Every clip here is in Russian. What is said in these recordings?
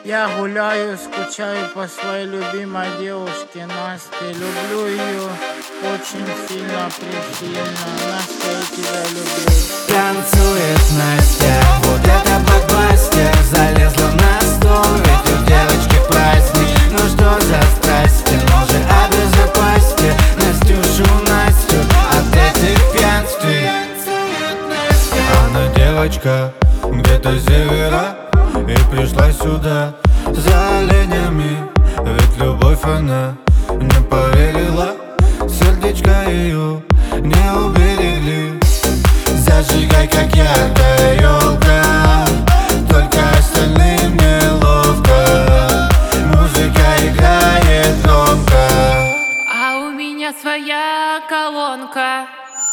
Я гуляю, скучаю по своей любимой девушке Насте. Люблю ее очень сильно, пресильно. Настя, я тебя люблю. Танцует Настя, вот это блокбастер. Залезла на стол, ведь у девочки праздник. Ну что за страсти, ну же обезопасьте Настюшу, Настю от этих пьянствий. Она девочка где-то с севера и пришла сюда за оленями, ведь любовь она не поверила. Сердечко ее не уберегли. Зажигай, как яркая елка, только остальным неловко. Музыка играет громко, а у меня своя колонка.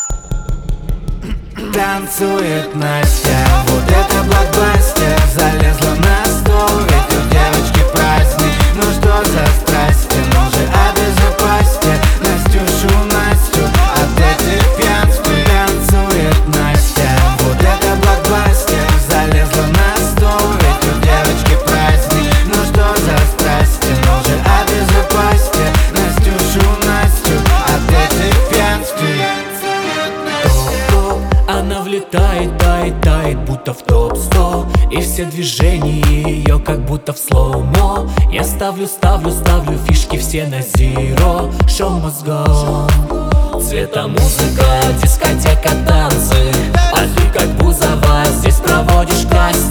Танцует Настя, вот это блокбастер. Залезла на стол, ведь у девочки праздник. Ну что за страсти, ну же обезопасьте Настюшу, Настю от этих пьянствий. Танцует Настя, вот это блокбастер. Залезла на стол, ведь у девочки праздник. Ну что за страсти, ну же обезопасьте Настюшу, Настю от этих пьянствий. Она влетает, тает, будто в топ-100. И все движения ее как будто в слоумо. Я ставлю фишки все на зеро. Шоу мозгом, цвета музыка, дискотека, танцы. А ты как Бузова здесь проводишь классику.